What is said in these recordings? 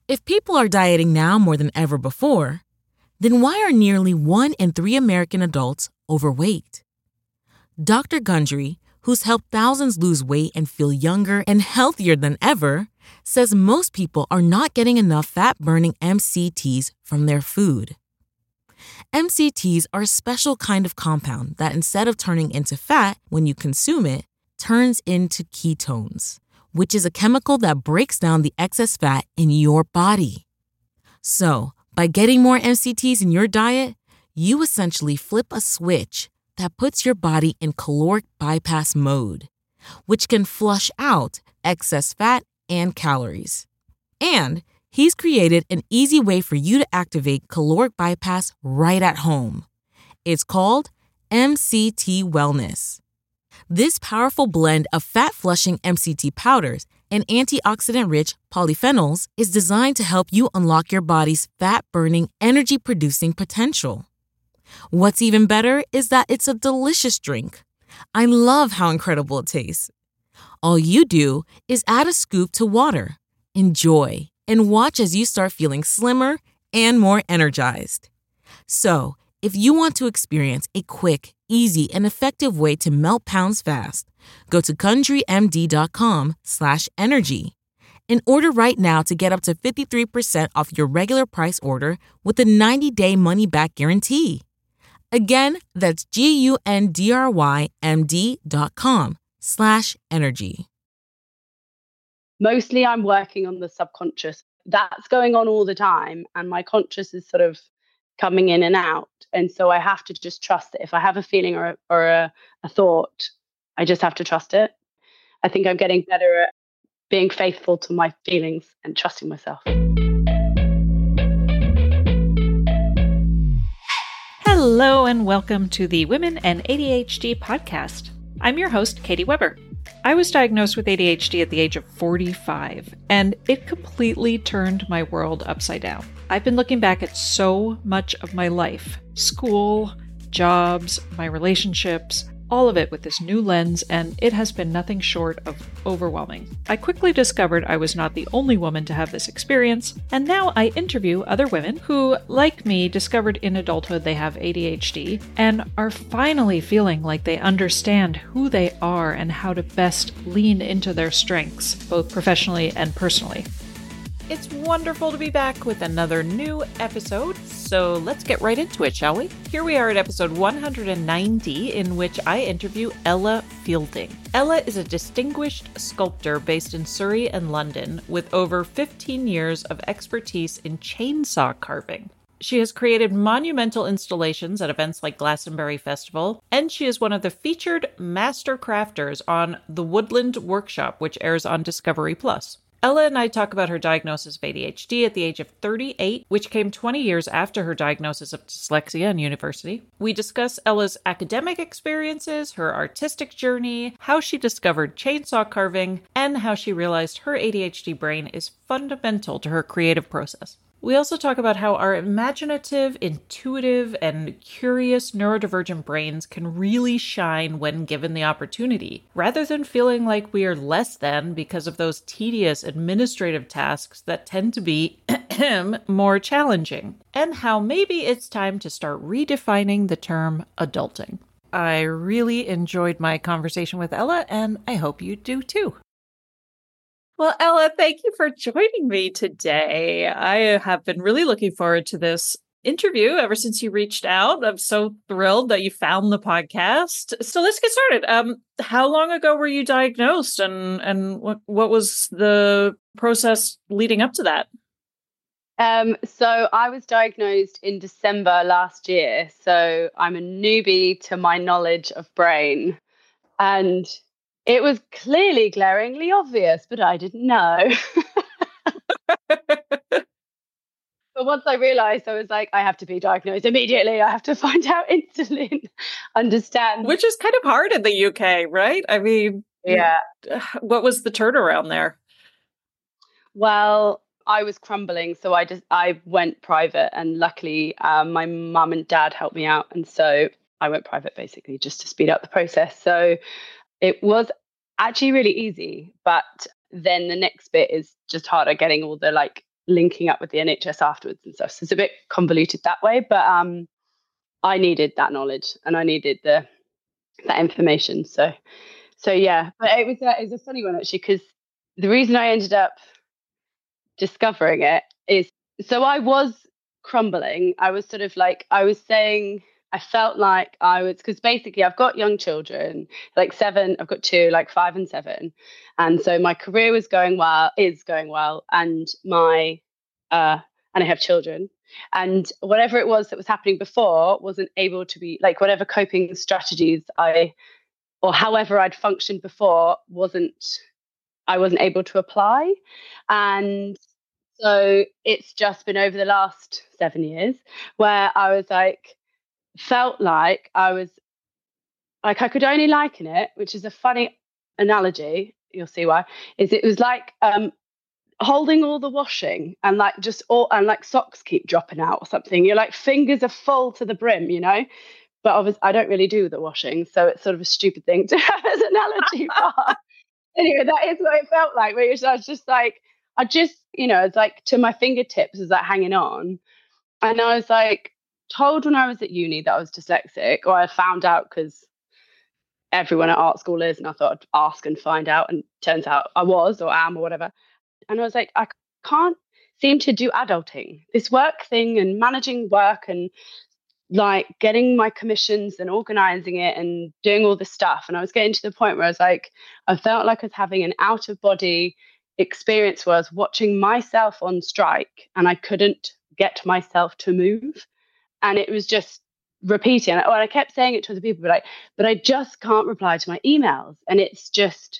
If people are dieting now more than ever before, then why are nearly 1 in 3 American adults overweight? Dr. Gundry, who's helped thousands lose weight and feel younger and healthier than ever, says most people are not getting enough fat-burning MCTs from their food. MCTs are a special kind of compound that instead of turning into fat when you consume it, turns into ketones, which is a chemical that breaks down the excess fat in your body. So, by getting more MCTs in your diet, you essentially flip a switch that puts your body in caloric bypass mode, which can flush out excess fat and calories. And he's created an easy way for you to activate caloric bypass right at home. It's called MCT Wellness. This powerful blend of fat-flushing MCT powders and antioxidant-rich polyphenols is designed to help you unlock your body's fat-burning, energy-producing potential. What's even better is that it's a delicious drink. I love how incredible it tastes. All you do is add a scoop to water, enjoy, and watch as you start feeling slimmer and more energized. So, if you want to experience a quick, easy, and effective way to melt pounds fast, go to GundryMD.com/energy and order right now to get up to 53% off your regular price order with a 90-day money-back guarantee. Again, that's GUNDRYMD.com/energy. Mostly I'm working on the subconscious. That's going on all the time. And my conscious is sort of coming in and out. And so I have to just trust it. If I have a feeling or a thought, I just have to trust it. I think I'm getting better at being faithful to my feelings and trusting myself. Hello and welcome to the Women and ADHD podcast. I'm your host, Katie Weber. I was diagnosed with ADHD at the age of 45, and it completely turned my world upside down. I've been looking back at so much of my life, school, jobs, my relationships, all of it with this new lens, and it has been nothing short of overwhelming. I quickly discovered I was not the only woman to have this experience, and now I interview other women who, like me, discovered in adulthood they have ADHD and are finally feeling like they understand who they are and how to best lean into their strengths, both professionally and personally. It's wonderful to be back with another new episode, so let's get right into it, shall we? Here we are at episode 190, in which I interview Ella Fielding. Ella is a distinguished sculptor based in Surrey and London, with over 15 years of expertise in chainsaw carving. She has created monumental installations at events like Glastonbury Festival, and she is one of the featured master crafters on The Woodland Workshop, which airs on Discovery+. Ella and I talk about her diagnosis of ADHD at the age of 38, which came 20 years after her diagnosis of dyslexia in university. We discuss Ella's academic experiences, her artistic journey, how she discovered chainsaw carving, and how she realized her ADHD brain is fundamental to her creative process. We also talk about how our imaginative, intuitive, and curious neurodivergent brains can really shine when given the opportunity, rather than feeling like we are less than because of those tedious administrative tasks that tend to be more challenging, and how maybe it's time to start redefining the term adulting. I really enjoyed my conversation with Ella, and I hope you do too. Well, Ella, thank you for joining me today. I have been really looking forward to this interview ever since you reached out. I'm so thrilled that you found the podcast. So let's get started. How long ago were you diagnosed, and what was the process leading up to that? So I was diagnosed in December last year. So I'm a newbie to my knowledge of brain, and it was clearly glaringly obvious, but I didn't know. But once I realized, I was like, I have to be diagnosed immediately. I have to find out instantly, understand. Which is kind of hard in the UK, right? I mean, yeah. What was the turnaround there? Well, I was crumbling, so I went private, and luckily my mum and dad helped me out, and so I went private basically just to speed up the process. So it was actually really easy, but then the next bit is just harder, getting all the linking up with the NHS afterwards and stuff. So it's a bit convoluted that way, but I needed that knowledge and I needed that information. So yeah, but it was a funny one actually, because the reason I ended up discovering it is, so I was crumbling. I was sort of like, I was saying, I felt like I was, because basically I've got young children, like 7, I've got 2, like 5 and 7. And so my career is going well, and and I have children. And whatever it was that was happening before wasn't able to be, like, whatever coping strategies or however I'd functioned before I wasn't able to apply. And so it's just been over the last 7 years where I was like, felt like I was like, I could only liken it, which is a funny analogy, you'll see why, is it was like holding all the washing and like like socks keep dropping out or something. You're like, fingers are full to the brim, but obviously I don't really do the washing, so it's sort of a stupid thing to have as an analogy. But anyway, that is what it felt like. Where I was just like, it's like to my fingertips is like hanging on. And I was like told when I was at uni that I was dyslexic, or I found out because everyone at art school is, and I thought I'd ask and find out, and turns out I was or am or whatever. And I was like, I can't seem to do adulting, this work thing and managing work and like getting my commissions and organizing it and doing all this stuff. And I was getting to the point where I was like, I felt like I was having an out of body experience where I was watching myself on strike and I couldn't get myself to move. And it was just repeating. And I kept saying it to other people, but I just can't reply to my emails. And it's just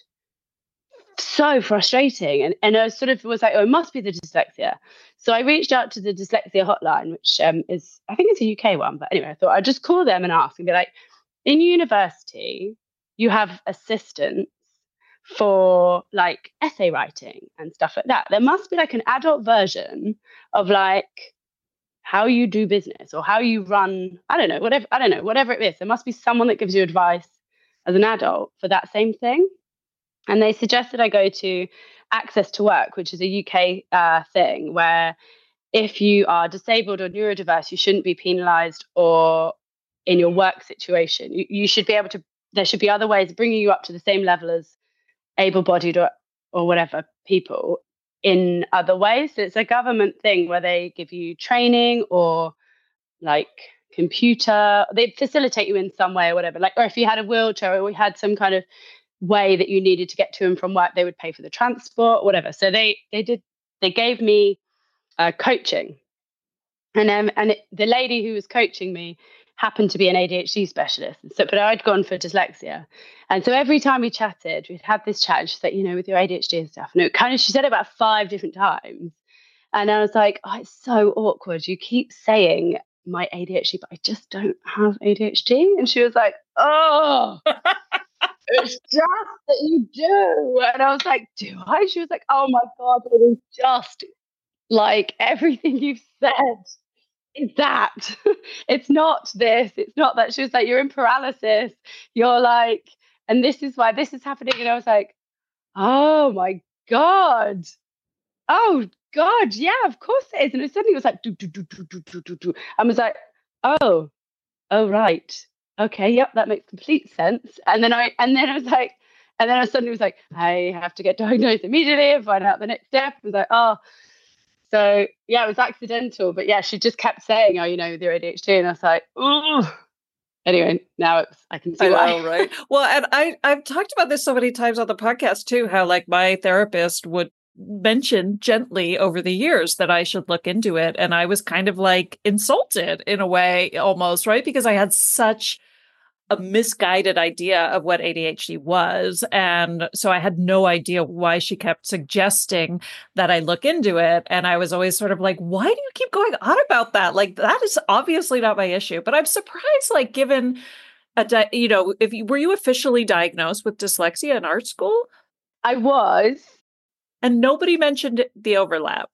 so frustrating. And I sort of was like, oh, it must be the dyslexia. So I reached out to the dyslexia hotline, which is, I think it's a UK one. But anyway, I thought I'd just call them and ask and be like, in university, you have assistants for like essay writing and stuff like that. There must be like an adult version of like how you do business or how you run, whatever it is. There must be someone that gives you advice as an adult for that same thing. And they suggested I go to Access to Work, which is a UK thing where if you are disabled or neurodiverse, you shouldn't be penalised or in your work situation. You should be able to, there should be other ways of bringing you up to the same level as able-bodied or whatever people in other ways. So it's a government thing where they give you training or like computer, they facilitate you in some way or whatever. Like, or if you had a wheelchair or we had some kind of way that you needed to get to and from work, they would pay for the transport, whatever. So they gave me coaching, and the lady who was coaching me happened to be an ADHD specialist. So, but I'd gone for dyslexia, and so every time we chatted, we'd had this chat. And she's like, with your ADHD and stuff, and she said it about 5 different times, and I was like, oh, it's so awkward. You keep saying my ADHD, but I just don't have ADHD. And she was like, oh. It's just that you do. And I was like, do I? She was like, oh my God, it is just like everything you've said is that. It's not this, it's not that. She was like, you're in paralysis. You're like, and this is why this is happening. And I was like, oh my God. Oh God, yeah, of course it is. And it suddenly was like, do. I was like, oh, right. Okay, yep, that makes complete sense. And then I was like, and then I suddenly was like, I have to get diagnosed immediately and find out the next step. I was like, oh, so yeah, it was accidental. But yeah, she just kept saying, oh, with your ADHD. And I was like, oh. Anyway, now I can see why. Know, right? Well, and I've talked about this so many times on the podcast too, how like my therapist would mention gently over the years that I should look into it. And I was kind of like insulted in a way almost, right? Because I had such a misguided idea of what ADHD was. And so I had no idea why she kept suggesting that I look into it. And I was always sort of like, why do you keep going on about that? Like, that is obviously not my issue. But I'm surprised, like, given were you officially diagnosed with dyslexia in art school? I was. And nobody mentioned the overlap.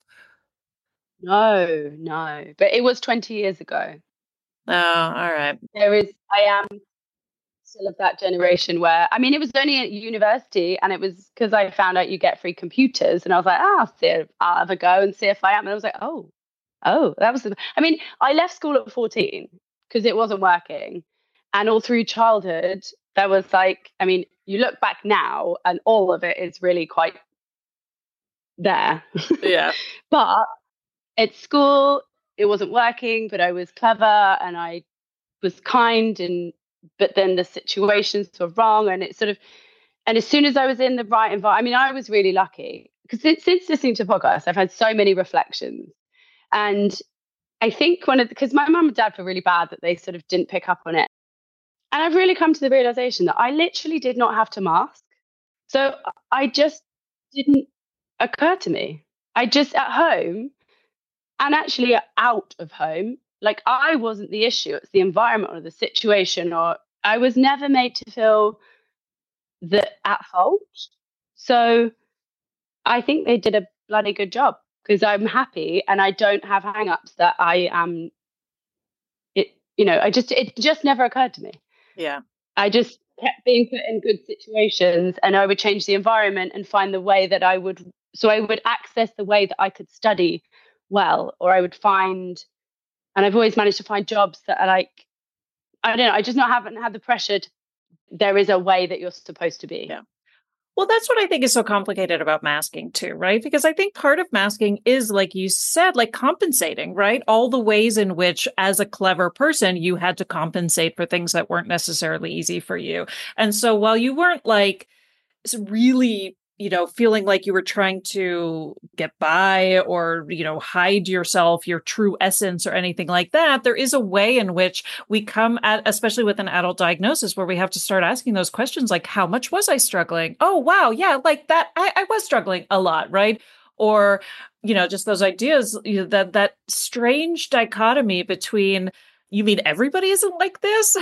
No. But it was 20 years ago. Oh, all right. I am still of that generation where, I mean, it was only at university, and it was because I found out you get free computers, and I was like, I'll have a go and see if I am. And I was like, oh, that was I mean, I left school at 14 because it wasn't working. And all through childhood, there was like, I mean, you look back now and all of it is really quite there. Yeah. But at school, it wasn't working, but I was clever and I was kind, but then the situations were wrong. And it sort of, and as soon as I was in the right environment, I mean, I was really lucky because since listening to podcasts, I've had so many reflections. And I think because my mum and dad were really bad that they sort of didn't pick up on it. And I've really come to the realization that I literally did not have to mask. So I just didn't occur to me. I just at home and actually out of home, like I wasn't the issue. It's the environment or the situation, or I was never made to feel that at fault. So I think they did a bloody good job because I'm happy and I don't have hang-ups that I am. It just never occurred to me. Yeah. I just kept being put in good situations, and I would change the environment and find the way that I would access the way that I could study well, or I would find, and I've always managed to find jobs that are like, I don't know, I just haven't had the pressure there is a way that you're supposed to be. Yeah. Well, that's what I think is so complicated about masking too, right? Because I think part of masking is, like you said, like compensating, right? All the ways in which, as a clever person, you had to compensate for things that weren't necessarily easy for you. And so while you weren't like really, feeling like you were trying to get by or, hide yourself, your true essence or anything like that, there is a way in which we come at, especially with an adult diagnosis, where we have to start asking those questions like, how much was I struggling? Oh, wow. Yeah, like that. I was struggling a lot, right? Or, just those ideas, that strange dichotomy between, you mean everybody isn't like this?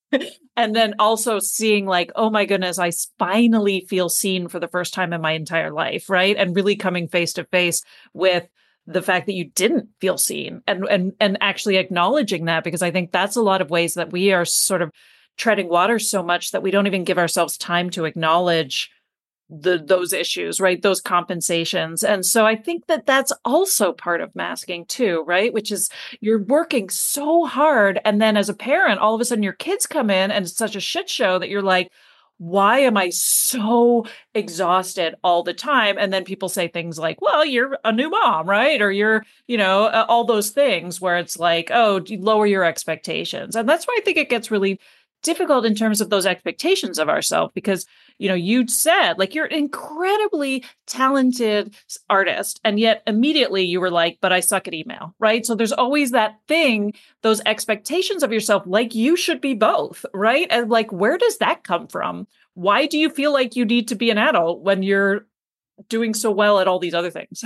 And then also seeing like, oh my goodness, I finally feel seen for the first time in my entire life, right? And really coming face to face with the fact that you didn't feel seen and actually acknowledging that, because I think that's a lot of ways that we are sort of treading water so much that we don't even give ourselves time to acknowledge those issues, right? Those compensations. And so I think that that's also part of masking too, right? Which is you're working so hard. And then as a parent, all of a sudden your kids come in and it's such a shit show that you're like, why am I so exhausted all the time? And then people say things like, well, you're a new mom, right? Or you're, all those things where it's like, oh, lower your expectations. And that's why I think it gets really difficult in terms of those expectations of ourselves, because you'd said like you're an incredibly talented artist, and yet immediately you were like, but I suck at email, right? So there's always that thing, those expectations of yourself, like you should be both, right? And like, where does that come from? Why do you feel like you need to be an adult when you're doing so well at all these other things?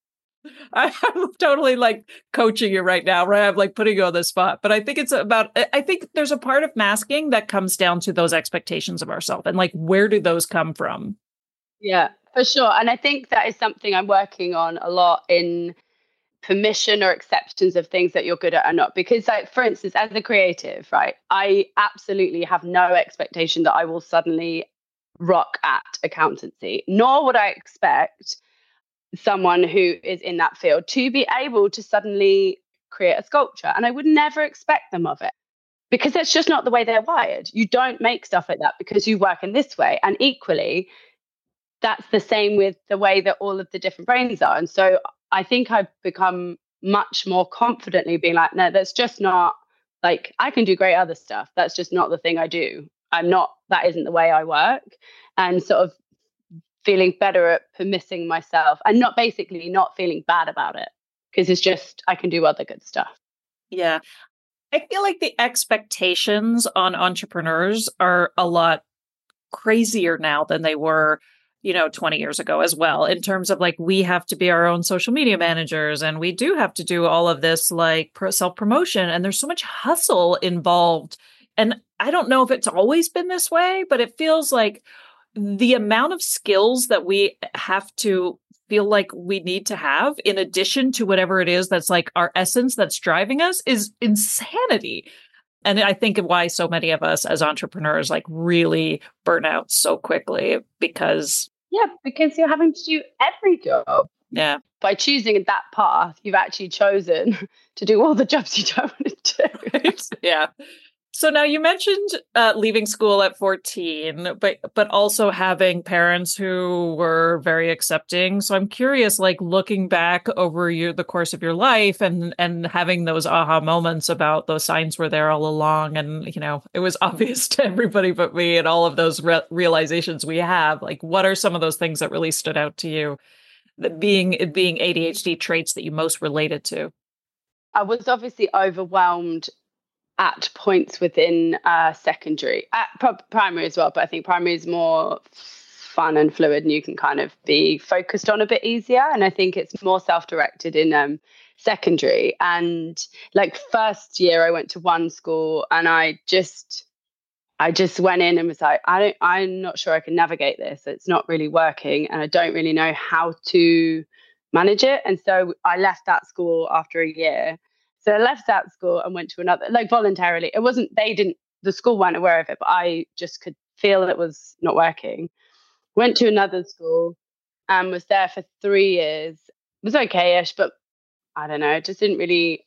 I'm totally like coaching you right now, right? I'm like putting you on the spot, but I think I think there's a part of masking that comes down to those expectations of ourselves, and like, where do those come from? Yeah, for sure. And I think that is something I'm working on a lot in permission or acceptance of things that you're good at or not. Because like, for instance, as a creative, right, I absolutely have no expectation that I will suddenly rock at accountancy, nor would I expect someone who is in that field to be able to suddenly create a sculpture. And I would never expect them of it, because that's just not the way they're wired. You don't make stuff like that because you work in this way. And equally, that's the same with the way that all of the different brains are. And so I think I've become much more confidently being like, no, that's just not, like, I can do great other stuff. That's just not the thing I do. That isn't the way I work. And sort of feeling better at permitting myself and not feeling bad about it, because it's just, I can do other good stuff. Yeah. I feel like the expectations on entrepreneurs are a lot crazier now than they were, 20 years ago as well, in terms of like, we have to be our own social media managers and we do have to do all of this like self-promotion, and there's so much hustle involved. And I don't know if it's always been this way, but it feels like the amount of skills that we have to feel like we need to have in addition to whatever it is that's like our essence that's driving us is insanity. And I think of why so many of us as entrepreneurs like really burn out so quickly because you're having to do every job. Yeah. By choosing that path, you've actually chosen to do all the jobs you don't want to do. Right? Yeah. So now you mentioned leaving school at 14, but also having parents who were very accepting. So I'm curious, like looking back over the course of your life and having those aha moments about those signs were there all along. And, it was obvious to everybody but me and all of those realizations we have. Like, what are some of those things that really stood out to you, that being ADHD traits that you most related to? I was obviously overwhelmed at points within secondary, at primary as well, but I think primary is more fun and fluid and you can kind of be focused on a bit easier. And I think it's more self-directed in secondary. And like first year I went to one school and I just went in and was like, I'm not sure I can navigate this. It's not really working and I don't really know how to manage it. And so I left that school after a year. So I left that school and went to another, like voluntarily. It wasn't, the school weren't aware of it, but I just could feel it was not working. Went to another school and was there for 3 years. It was okay-ish, but I don't know, it just didn't really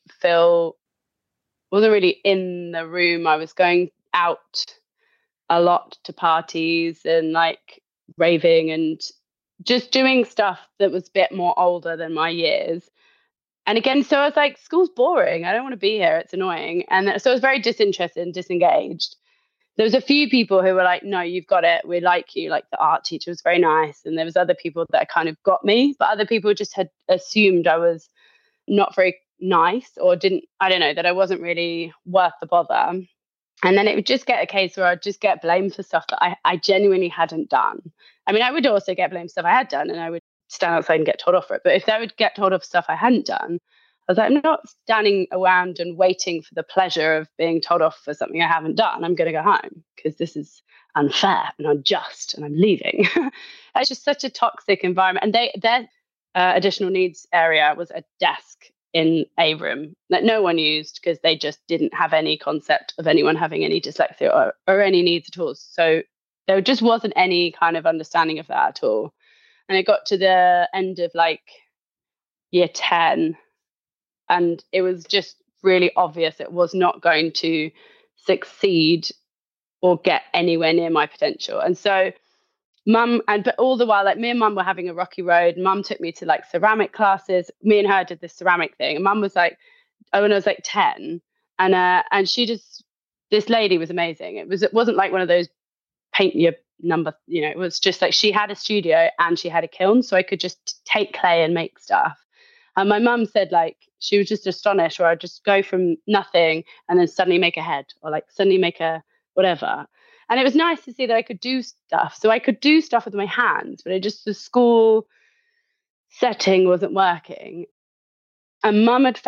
wasn't really in the room. I was going out a lot to parties and like raving and just doing stuff that was a bit more older than my years. And again, so I was like, school's boring. I don't want to be here. It's annoying. And so I was very disinterested and disengaged. There was a few people who were like, no, you've got it. We like you. Like the art teacher was very nice. And there was other people that kind of got me, but other people just had assumed I was not very nice or I don't know, that I wasn't really worth the bother. And then it would just get a case where I'd just get blamed for stuff that I genuinely hadn't done. I mean, I would also get blamed for stuff I had done and I would stand outside and get told off for it. But if I would get told off for stuff I hadn't done, I was like, I'm not standing around and waiting for the pleasure of being told off for something I haven't done. I'm going to go home because this is unfair and unjust and I'm leaving. It's just such a toxic environment. And their additional needs area was a desk in a room that no one used because they just didn't have any concept of anyone having any dyslexia or any needs at all. So there just wasn't any kind of understanding of that at all. And it got to the end of like year 10 and it was just really obvious it was not going to succeed or get anywhere near my potential. And so but all the while, like me and mum were having a rocky road. Mum took me to like ceramic classes. Me and her did this ceramic thing. And mum was like, when I was like 10 and this lady was amazing. It wasn't like one of those paint your number, it was just like she had a studio and she had a kiln, so I could just take clay and make stuff. And my mum said like she was just astonished, or I'd just go from nothing and then suddenly make a head, or like suddenly make a whatever. And it was nice to see that I could do stuff. So I could do stuff with my hands, but the school setting wasn't working. And mum and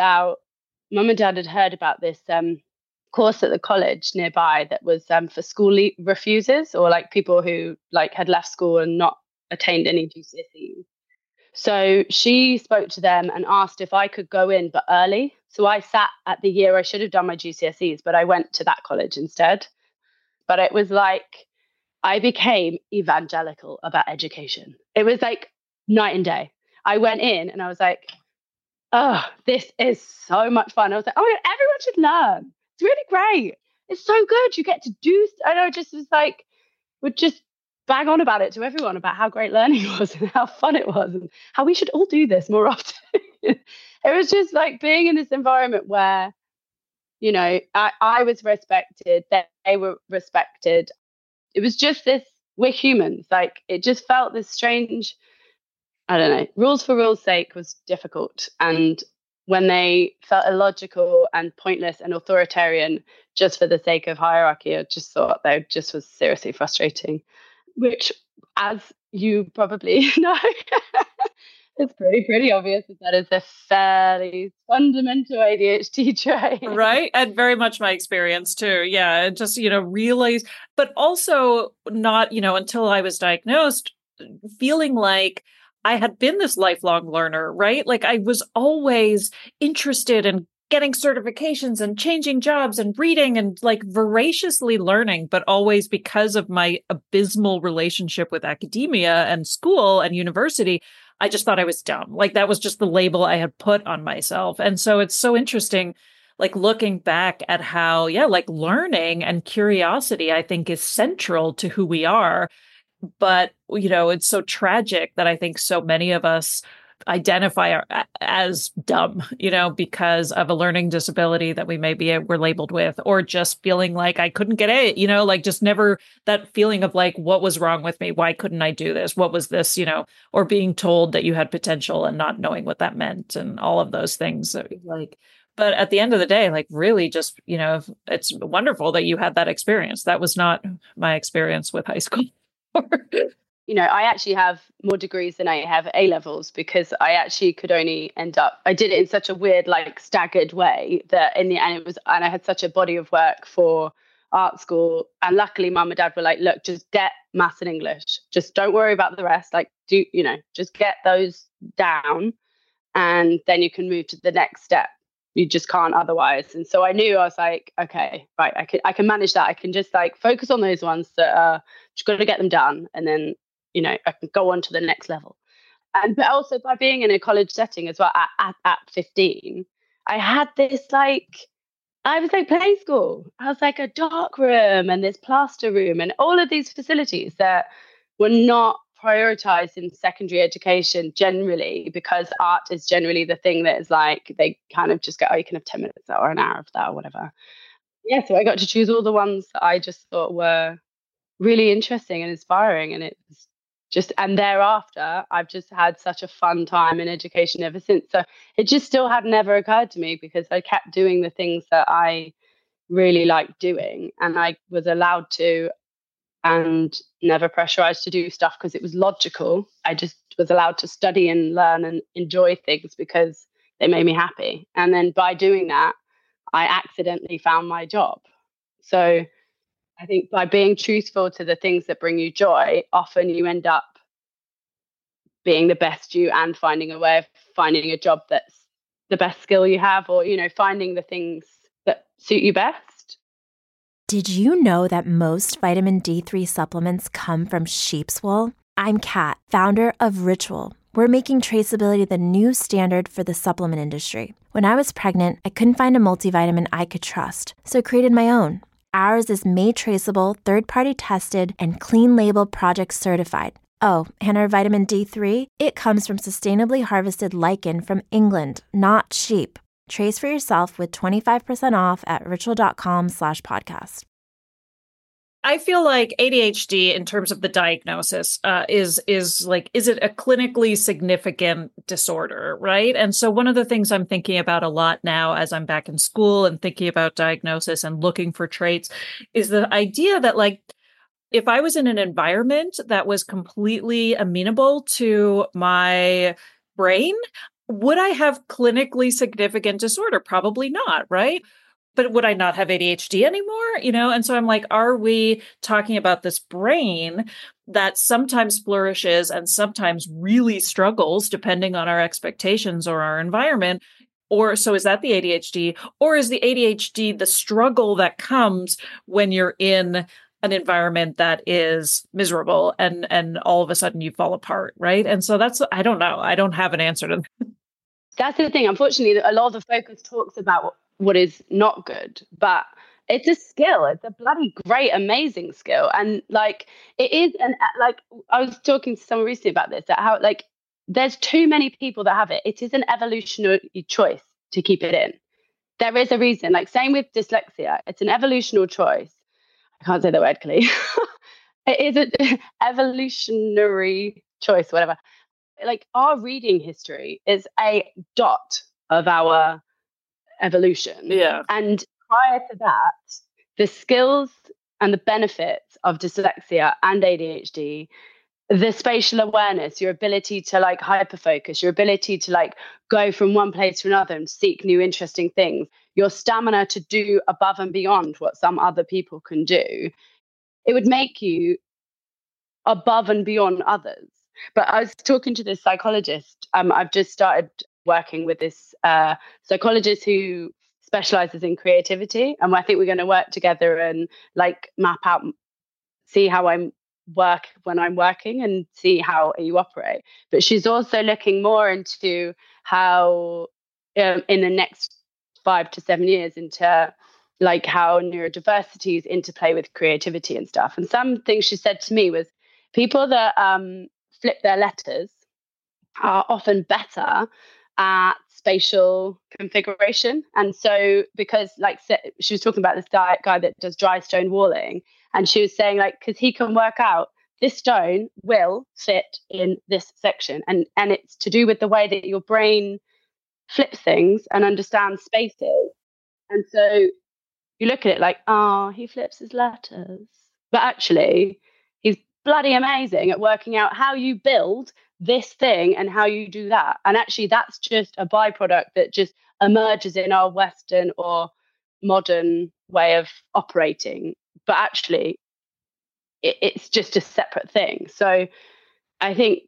dad had heard about this course at the college nearby that was for school refusers, or like people who like had left school and not attained any GCSEs. So she spoke to them and asked if I could go in, but early. So I sat at the year I should have done my GCSEs, but I went to that college instead. But it was like I became evangelical about education. It was like night and day. I went in and I was like, oh, this is so much fun. I was like, oh my God, everyone should learn. It's really great. It's so good. You get to do, I know, just was like, would just bang on about it to everyone about how great learning was and how fun it was and how we should all do this more often. It was just like being in this environment where, I was respected, they were respected. It was just this, we're humans. Like it just felt this strange, I don't know, rules for rules' sake was difficult. And when they felt illogical and pointless and authoritarian just for the sake of hierarchy, I just thought they just was seriously frustrating, which, as you probably know, it's pretty obvious that is a fairly fundamental ADHD trait. Right. And very much my experience too. Yeah. And just, realize, but also not, until I was diagnosed, feeling like I had been this lifelong learner, right? Like I was always interested in getting certifications and changing jobs and reading and like voraciously learning, but always because of my abysmal relationship with academia and school and university, I just thought I was dumb. Like that was just the label I had put on myself. And so it's so interesting, like looking back at how, like learning and curiosity, I think is central to who we are. But, it's so tragic that I think so many of us identify as dumb, because of a learning disability that we maybe were labeled with, or just feeling like I couldn't get it, like just never that feeling of like, what was wrong with me? Why couldn't I do this? What was this, or being told that you had potential and not knowing what that meant and all of those things like. But at the end of the day, like really just, it's wonderful that you had that experience. That was not my experience with high school. I actually have more degrees than I have A levels because I actually could only I did it in such a weird, like staggered way that in the end and I had such a body of work for art school. And luckily mum and dad were like, look, just get maths and English. Just don't worry about the rest. Like just get those down and then you can move to the next step. You just can't otherwise. And so I knew, I was like, okay, right, I can manage that. I can just like focus on those ones that are just got to get them done. And then, I can go on to the next level. And but also by being in a college setting as well at 15, I had this I was like play school. I was like a dark room and this plaster room and all of these facilities that were not prioritized in secondary education generally, because art is generally the thing that is like they kind of just go, oh, you can have 10 minutes or an hour of that or whatever. So I got to choose all the ones that I just thought were really interesting and inspiring, and it was just, and thereafter I've just had such a fun time in education ever since. So it just still had never occurred to me because I kept doing the things that I really liked doing and I was allowed to, and never pressurized to do stuff because it was logical. I just was allowed to study and learn and enjoy things because they made me happy. And then by doing that, I accidentally found my job. So I think by being truthful to the things that bring you joy, often you end up being the best you and finding a way of finding a job that's the best skill you have, or, finding the things that suit you best. Did you know that most vitamin D3 supplements come from sheep's wool? I'm Kat, founder of Ritual. We're making traceability the new standard for the supplement industry. When I was pregnant, I couldn't find a multivitamin I could trust, so I created my own. Ours is made traceable, third-party tested, and clean label project certified. Oh, and our vitamin D3? It comes from sustainably harvested lichen from England, not sheep. Trace for yourself with 25% off at ritual.com/podcast. I feel like ADHD in terms of the diagnosis is it a clinically significant disorder, right? And so one of the things I'm thinking about a lot now as I'm back in school and thinking about diagnosis and looking for traits is the idea that like, if I was in an environment that was completely amenable to my brain, would I have clinically significant disorder? Probably not, right? But would I not have ADHD anymore? And so I'm like, are we talking about this brain that sometimes flourishes and sometimes really struggles depending on our expectations or our environment? Or so is that the ADHD? Or is the ADHD the struggle that comes when you're in an environment that is miserable and all of a sudden you fall apart, right? And so I don't know. I don't have an answer to that. That's the thing. Unfortunately, a lot of the focus talks about what is not good, but it's a skill. It's a bloody great, amazing skill. And like, it is, and like, I was talking to someone recently about this, that how like, there's too many people that have it. It is an evolutionary choice to keep it in. There is a reason, like same with dyslexia. It's an evolutionary choice. I can't say the word clearly. It is an evolutionary choice, whatever. Like our reading history is a dot of our evolution. Yeah. And prior to that, the skills and the benefits of dyslexia and ADHD, the spatial awareness, your ability to like hyperfocus, your ability to like go from one place to another and seek new interesting things, your stamina to do above and beyond what some other people can do, it would make you above and beyond others. But I was talking to this psychologist. I've just started working with this psychologist who specializes in creativity. And I think we're going to work together and like map out, see how I'm work when I'm working and see how you operate. But she's also looking more into how in the next 5 to 7 years into like how neurodiversity is interplay with creativity and stuff. And some things she said to me was people that flip their letters are often better at spatial configuration. And so because like she was talking about this guy that does dry stone walling, and she was saying like, because he can work out this stone will fit in this section. And it's to do with the way that your brain flips things and understands spaces. And so you look at it like, oh, he flips his letters. But actually, he's bloody amazing at working out how you build this thing and how you do that. And actually, that's just a byproduct that just emerges in our Western or modern way of operating. But actually, it's just a separate thing. So I think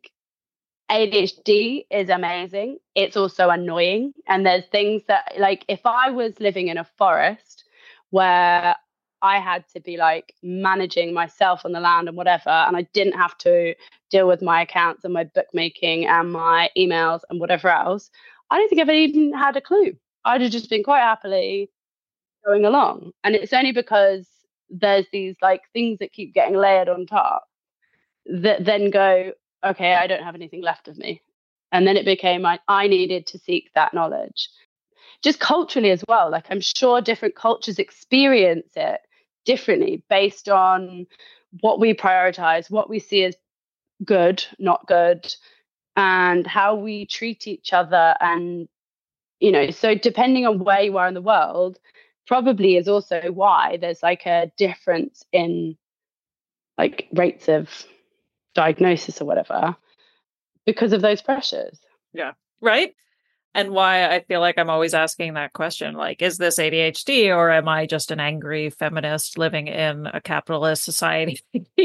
ADHD is amazing. It's also annoying. And there's things that, like, if I was living in a forest where I had to be like managing myself on the land and whatever, and I didn't have to deal with my accounts and my bookmaking and my emails and whatever else, I don't think I've even had a clue. I'd have just been quite happily going along. And it's only because there's these like things that keep getting layered on top that then go, okay, I don't have anything left of me. And then it became I needed to seek that knowledge. Just culturally as well. Like I'm sure different cultures experience it differently based on what we prioritize, what we see as good, not good, and how we treat each other. And, you know, so depending on where you are in the world, probably is also why there's like a difference in like rates of diagnosis or whatever because of those pressures. Yeah. Right. And why I feel like I'm always asking that question, like, is this ADHD or am I just an angry feminist living in a capitalist society?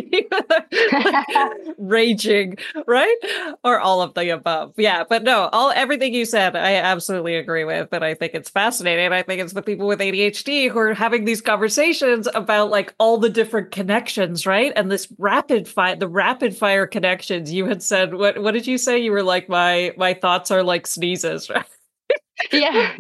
Raging, right? Or all of the above. Yeah, but no, everything you said, I absolutely agree with. But I think it's fascinating. I think it's the people with ADHD who are having these conversations about like all the different connections, right? And this rapid fire connections. You had said, what did you say? You were like, my thoughts are like sneezes, right? Yeah.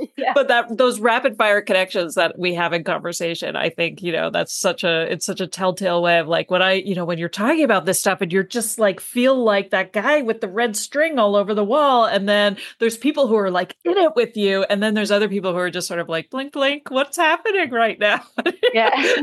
But those rapid fire connections that we have in conversation, I think, you know, it's such a telltale way of like when you're talking about this stuff and you're just like, feel like that guy with the red string all over the wall. And then there's people who are like in it with you. And then there's other people who are just sort of like, blink, blink, what's happening right now? Yeah.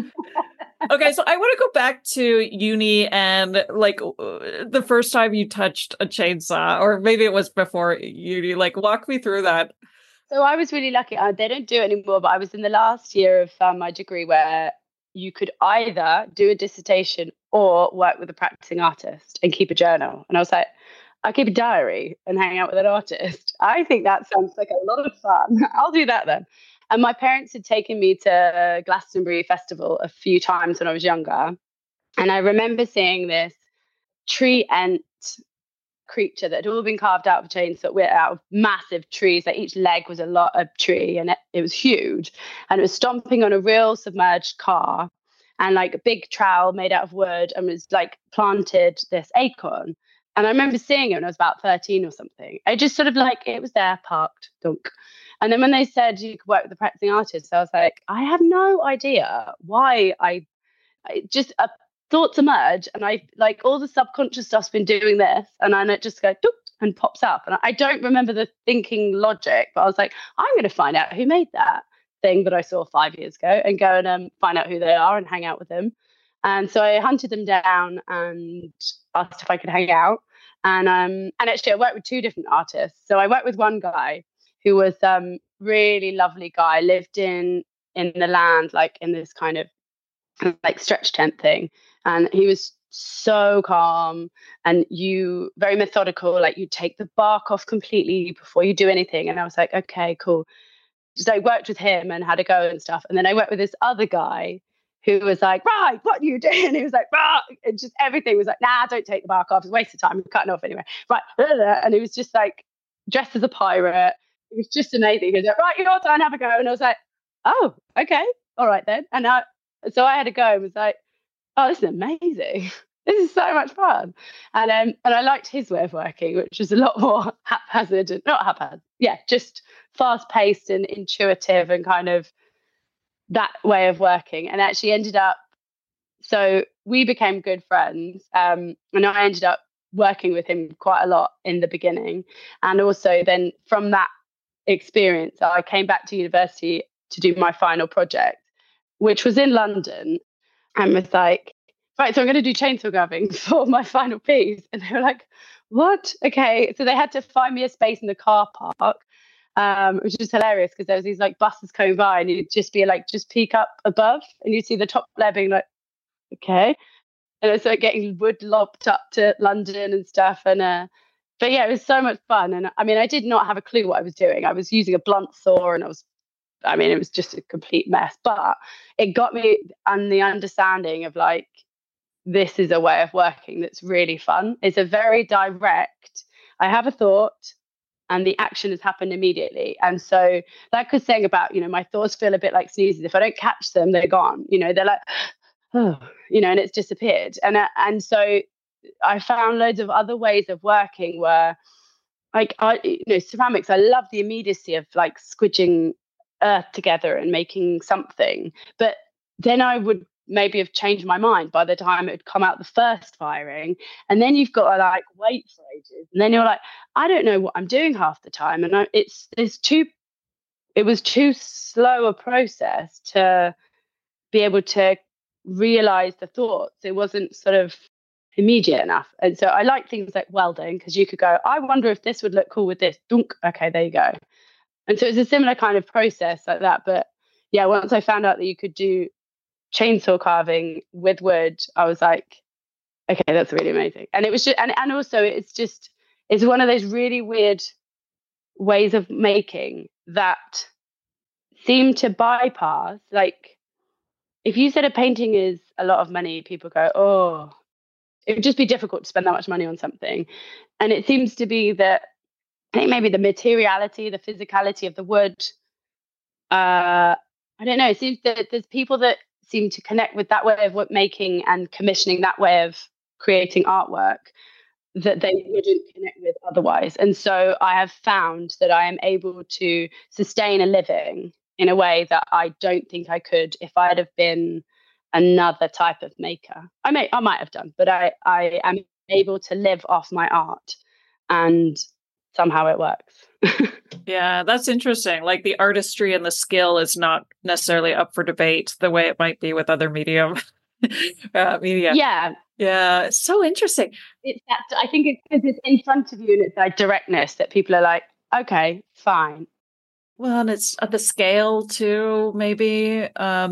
Okay, so I want to go back to uni and like the first time you touched a chainsaw, or maybe it was before uni. Like, walk me through that. So I was really lucky. They don't do it anymore, but I was in the last year of my degree where you could either do a dissertation or work with a practicing artist and keep a journal. And I was like, I keep a diary and hang out with an artist. I think that sounds like a lot of fun. I'll do that then. And my parents had taken me to Glastonbury Festival a few times when I was younger. And I remember seeing this tree ant creature that had all been carved out of a chainsaw, out of massive trees. Like each leg was a lot of tree and it was huge. And it was stomping on a real submerged car and like a big trowel made out of wood and was like planted this acorn. And I remember seeing it when I was about 13 or something. I just sort of like, it was there parked, dunk. And then when they said you could work with a practicing artist, I was like, I have no idea why I just thoughts emerge and I like all the subconscious stuff's been doing this and then it just goes and pops up. And I don't remember the thinking logic, but I was like, I'm going to find out who made that thing that I saw 5 years ago and go and find out who they are and hang out with them. And so I hunted them down and asked if I could hang out. And actually I worked with two different artists. So I worked with one guy who was really lovely guy, lived in the land, like in this kind of like stretch tent thing. And he was so calm and very methodical, like you take the bark off completely before you do anything. And I was like, okay, cool. So I worked with him and had a go and stuff. And then I worked with this other guy who was like, right, what are you doing? And he was like, right. And just everything was like, nah, don't take the bark off. It's a waste of time. I'm cutting off anyway. Right. And he was just like, dressed as a pirate. It was just amazing. He was like, right, your turn, have a go. And I was like, oh, okay, all right then. So I had a go and was like, oh, this is amazing. This is so much fun. And I liked his way of working, which was a lot more haphazard and not haphazard. Yeah, just fast paced and intuitive and kind of that way of working. And actually ended up, so we became good friends. And I ended up working with him quite a lot in the beginning. And also then from that experience, I came back to university to do my final project, which was in London, and was like, right, so I'm going to do chainsaw carving for my final piece. And they were like, what? Okay. So they had to find me a space in the car park, which is hilarious because there was these like buses coming by and you'd just be like, just peek up above and you'd see the top layer being like, okay. And I started getting wood lopped up to London and stuff. And but yeah, it was so much fun. And I mean, I did not have a clue what I was doing. I was using a blunt saw and it was just a complete mess. But it got me on the understanding of like, this is a way of working that's really fun. It's a very direct, I have a thought and the action has happened immediately. And so like I was saying about, my thoughts feel a bit like sneezes. If I don't catch them, they're gone. They're like, oh, and it's disappeared. And so I found loads of other ways of working where like, ceramics, I love the immediacy of like squidging earth together and making something. But then I would maybe have changed my mind by the time it would come out the first firing. And then you've got to like wait for ages. And then you're like, I don't know what I'm doing half the time. And it was too slow a process to be able to realize the thoughts. It wasn't sort of immediate enough. And so I like things like welding because you could go, I wonder if this would look cool with this. Dunk. Okay, there you go. And so it's a similar kind of process like that. But yeah, once I found out that you could do chainsaw carving with wood, I was like, okay, that's really amazing. And it was just, and also it's one of those really weird ways of making that seem to bypass, like, if you said a painting is a lot of money, people go, oh, it would just be difficult to spend that much money on something. And it seems to be that, I think maybe the materiality, the physicality of the wood, I don't know, it seems that there's people that seem to connect with that way of making and commissioning that way of creating artwork that they wouldn't connect with otherwise. And so I have found that I am able to sustain a living in a way that I don't think I could if I'd have been another type of maker. I might have done, but I am able to live off my art, and somehow it works. Yeah, that's interesting. Like the artistry and the skill is not necessarily up for debate the way it might be with other media. Yeah. Yeah. It's so interesting. It's that, I think it's because it's in front of you and it's like directness that people are like, okay, fine. Well, and it's the scale too, maybe.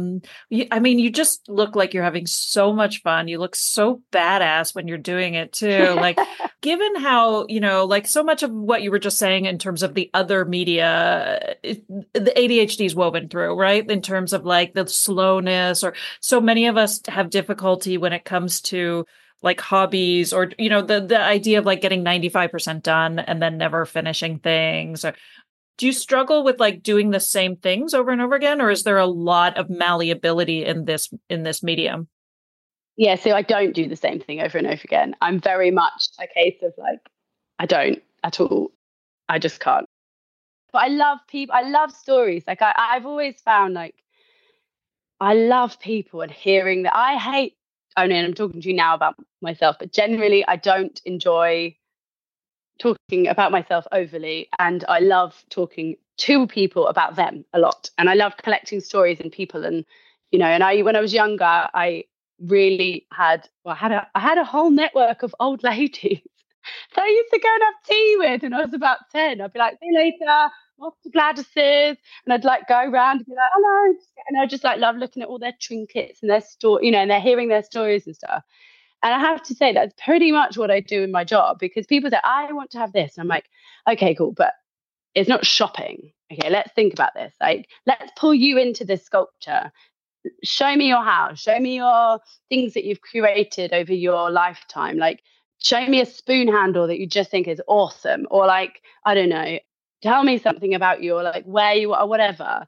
You just look like you're having so much fun. You look so badass when you're doing it too. Like, given how, like so much of what you were just saying in terms of the other media, the ADHD is woven through, right? In terms of like the slowness, or so many of us have difficulty when it comes to like hobbies, or, the idea of like getting 95% done and then never finishing things. Or, do you struggle with like doing the same things over and over again, or is there a lot of malleability in this medium? Yeah, so I don't do the same thing over and over again. I'm very much a case of like, I don't at all. I just can't. But I love people. I love stories. Like I've always found like, I love people and hearing that. I'm talking to you now about myself, but generally I don't enjoy talking about myself overly, and I love talking to people about them a lot, and I love collecting stories and people. And when I was younger, I really had a whole network of old ladies that I used to go and have tea with when I was about 10. I'd be like, see you later, off to Gladys's, and I'd like go around and be like, hello, and I just like love looking at all their trinkets and their story, and they're hearing their stories and stuff. And I have to say that's pretty much what I do in my job, because people say, I want to have this. And I'm like, okay, cool. But it's not shopping. Okay, let's think about this. Like, let's pull you into this sculpture. Show me your house. Show me your things that you've curated over your lifetime. Like, show me a spoon handle that you just think is awesome, or like, I don't know, tell me something about you, or like where you are, whatever.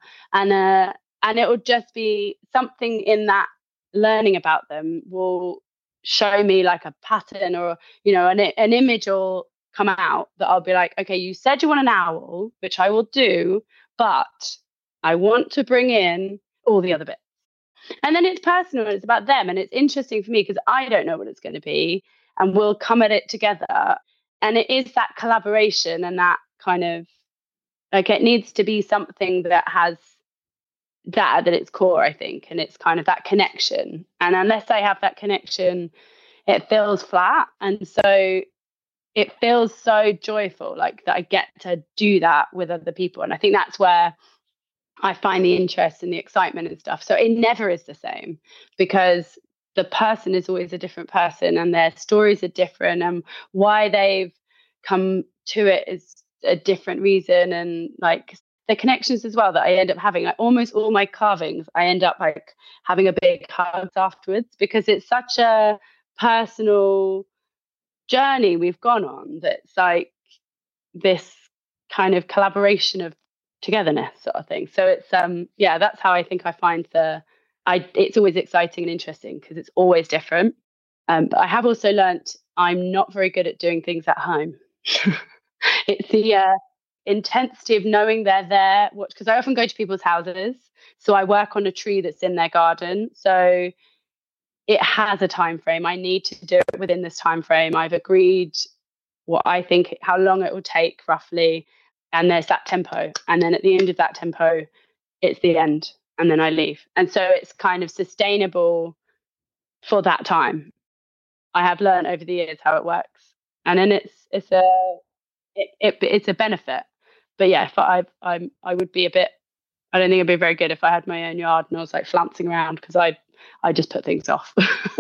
And it will just be something in that learning about them will show me like a pattern, or, you know, an image will come out that I'll be like, okay, you said you want an owl, which I will do, but I want to bring in all the other bits. And then it's personal, it's about them. And it's interesting for me because I don't know what it's going to be, and we'll come at it together. And it is that collaboration and that kind of, like, it needs to be something that has that at its core, I think. And it's kind of that connection. And unless I have that connection, it feels flat. And so it feels so joyful, like that I get to do that with other people. And I think that's where I find the interest and the excitement and stuff. So it never is the same, because the person is always a different person and their stories are different, and why they've come to it is a different reason. And like the connections as well that I end up having, like almost all my carvings, I end up like having a big hugs afterwards, because it's such a personal journey we've gone on, that's like this kind of collaboration of togetherness sort of thing. So it's that's how I think I find it's always exciting and interesting, because it's always different. But I have also learnt I'm not very good at doing things at home. It's the intensity of knowing they're there, because I often go to people's houses, so I work on a tree that's in their garden, so it has a time frame. I need to do it within this time frame. I've agreed what I think, how long it will take roughly, and there's that tempo, and then at the end of that tempo it's the end, and then I leave. And so it's kind of sustainable for that time. I have learned over the years how it works, and then it's a benefit. But yeah, if I would be a bit, I don't think I'd be very good if I had my own yard and I was like flouncing around, because I just put things off.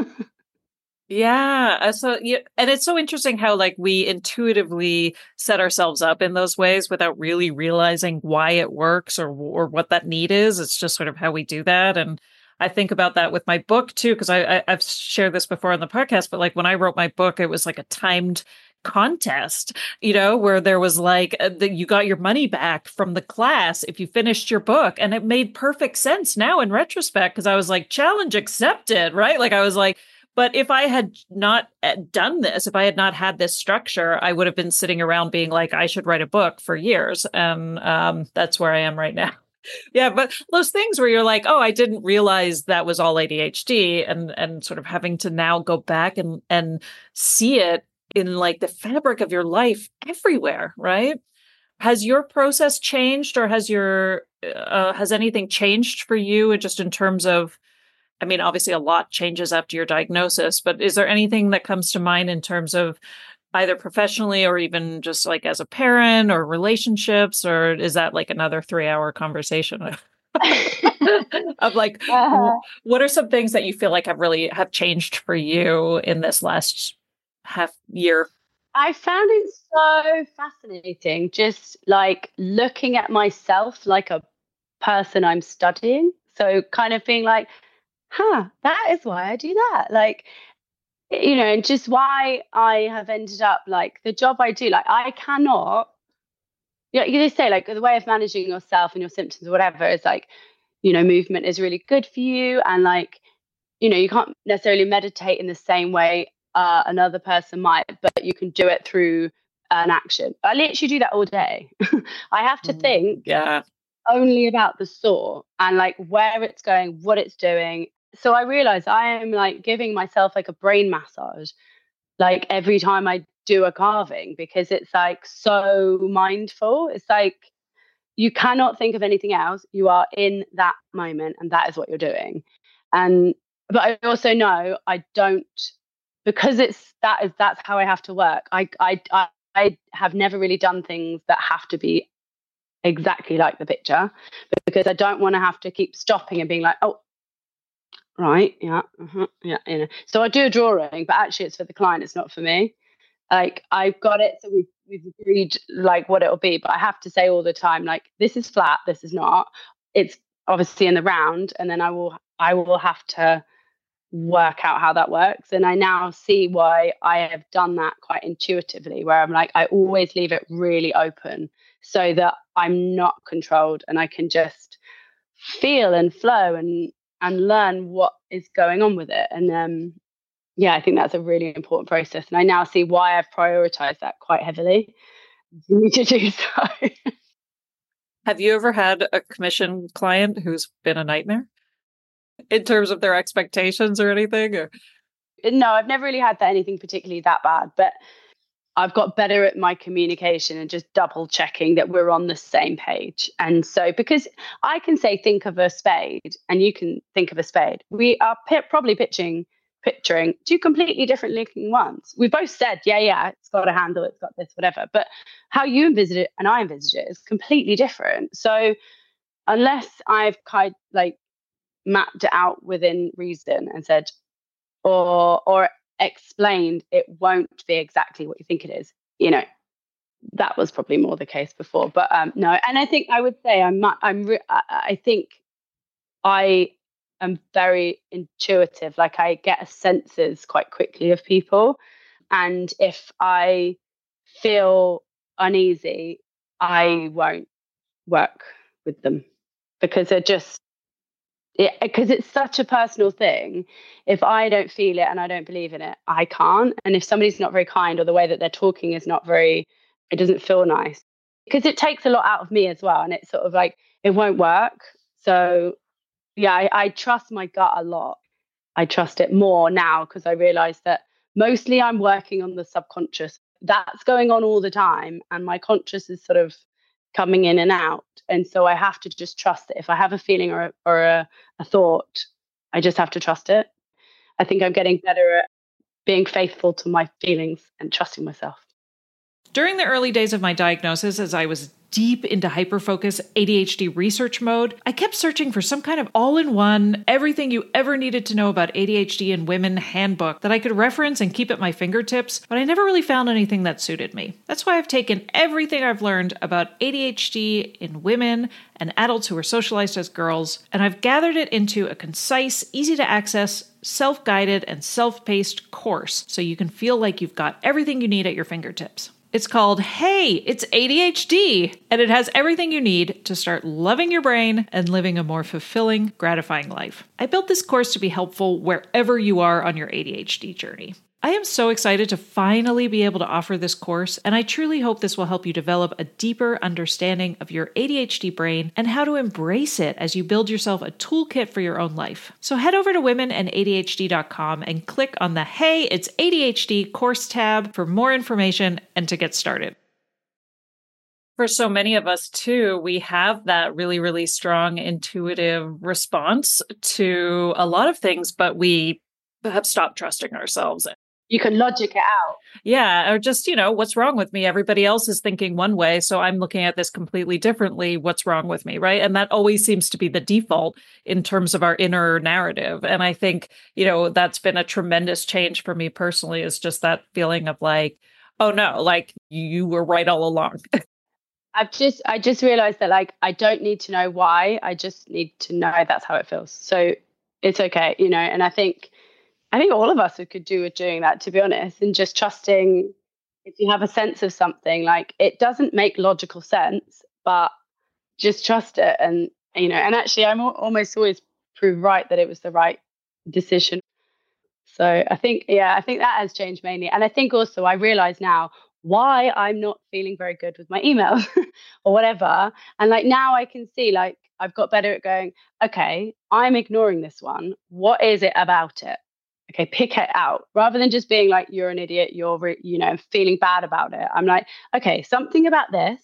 Yeah. And it's so interesting how like we intuitively set ourselves up in those ways without really realizing why it works or what that need is. It's just sort of how we do that. And I think about that with my book too, because I've shared this before on the podcast, but like when I wrote my book, it was like a timed contest, you know, where there was like you got your money back from the class if you finished your book. And it made perfect sense now in retrospect, because I was like, challenge accepted, right? Like I was like, but if I had not done this, if I had not had this structure, I would have been sitting around being like, I should write a book for years. And that's where I am right now. Yeah, but those things where you're like, oh, I didn't realize that was all ADHD, and sort of having to now go back and see it in like the fabric of your life everywhere, right? Has your process changed, or has anything changed for you just in terms of, I mean, obviously a lot changes after your diagnosis, but is there anything that comes to mind in terms of either professionally or even just like as a parent or relationships, or is that like another 3-hour conversation of like, what are some things that you feel like have changed for you in this last half year? I found it so fascinating, just like looking at myself like a person I'm studying. So kind of being like, that is why I do that. Like, you know, and just why I have ended up like the job I do. Like I cannot, you know, you just say like the way of managing yourself and your symptoms or whatever is like, you know, movement is really good for you. And like, you know, you can't necessarily meditate in the same way another person might, but you can do it through an action. I literally do that all day. I have to think only about the sore and like where it's going, what it's doing. So I realized I am like giving myself like a brain massage, like every time I do a carving, because it's like so mindful. It's like you cannot think of anything else. You are in that moment, and that is what you're doing. But I also know I don't, because that's how I have to work. I have never really done things that have to be exactly like the picture, because I don't want to have to keep stopping and being like, oh, right, yeah, yeah, you know. So I do a drawing, but actually it's for the client, it's not for me. Like I've got it, so we've agreed like what it'll be, but I have to say all the time, like, this is flat, this is not. It's obviously in the round, and then I will have to work out how that works. And I now see why I have done that quite intuitively, where I'm like, I always leave it really open so that I'm not controlled and I can just feel and flow and learn what is going on with it. And yeah, I think that's a really important process. And I now see why I've prioritized that quite heavily. You need to do so. Have you ever had a commission client who's been a nightmare in terms of their expectations or anything? Or? No, I've never really had anything particularly that bad, but I've got better at my communication and just double checking that we're on the same page. And so, because I can say, think of a spade, and you can think of a spade, we are probably picturing two completely different looking ones. We both said, yeah, it's got a handle, it's got this, whatever. But how you envisage it and I envisage it is completely different. So unless I've kind of like mapped it out within reason and said, or explained, it won't be exactly what you think it is. You know, that was probably more the case before. But no, and I think I would say I think I am very intuitive. Like I get a senses quite quickly of people, and if I feel uneasy, I won't work with them because because it's such a personal thing. If I don't feel it and I don't believe in it, I can't. And if somebody's not very kind or the way that they're talking is not very, it doesn't feel nice, because it takes a lot out of me as well. And it's sort of like, it won't work. So yeah, I trust my gut a lot. I trust it more now because I realize that mostly I'm working on the subconscious. That's going on all the time. And my conscious is sort of coming in and out. And so I have to just trust it. If I have a feeling or a thought, I just have to trust it. I think I'm getting better at being faithful to my feelings and trusting myself. During the early days of my diagnosis, as I was deep into hyperfocus ADHD research mode, I kept searching for some kind of all-in-one, everything you ever needed to know about ADHD in women handbook that I could reference and keep at my fingertips, but I never really found anything that suited me. That's why I've taken everything I've learned about ADHD in women and adults who are socialized as girls, and I've gathered it into a concise, easy-to-access, self-guided, and self-paced course so you can feel like you've got everything you need at your fingertips. It's called Hey, It's ADHD, and it has everything you need to start loving your brain and living a more fulfilling, gratifying life. I built this course to be helpful wherever you are on your ADHD journey. I am so excited to finally be able to offer this course, and I truly hope this will help you develop a deeper understanding of your ADHD brain and how to embrace it as you build yourself a toolkit for your own life. So head over to womenandadhd.com and click on the Hey, It's ADHD course tab for more information and to get started. For so many of us too, we have that really, really strong intuitive response to a lot of things, but we have stopped trusting ourselves. You can logic it out. Yeah. Or just, what's wrong with me? Everybody else is thinking one way. So I'm looking at this completely differently. What's wrong with me? Right. And that always seems to be the default in terms of our inner narrative. And I think, that's been a tremendous change for me personally, is just that feeling of like, oh no, like you were right all along. I just realized that like, I don't need to know why. I just need to know that's how it feels. So it's okay, and I think all of us could do with doing that, to be honest, and just trusting. If you have a sense of something, like it doesn't make logical sense, but just trust it. And, and actually I'm almost always proved right that it was the right decision. So I think that has changed mainly. And I think also I realize now why I'm not feeling very good with my email or whatever. And like now I can see, like, I've got better at going, okay, I'm ignoring this one. What is it about it? Okay, pick it out rather than just being like, you're an idiot, you're, feeling bad about it. I'm like, okay, something about this